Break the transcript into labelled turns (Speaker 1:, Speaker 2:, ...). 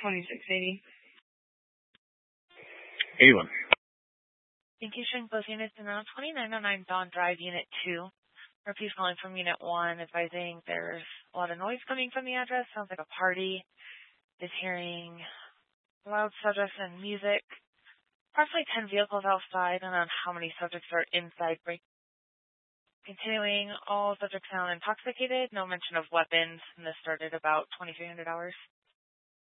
Speaker 1: 2680.
Speaker 2: 81.
Speaker 3: Thank you, showing both units in around 2909 Dawn Drive, Unit 2. Repeat calling from Unit 1, advising there's a lot of noise coming from the address. Sounds like a party. Is hearing loud subjects and music. Approximately 10 vehicles outside, and on how many subjects are inside. Continuing, all subjects sound intoxicated. No mention of weapons, and this started about 2300 hours.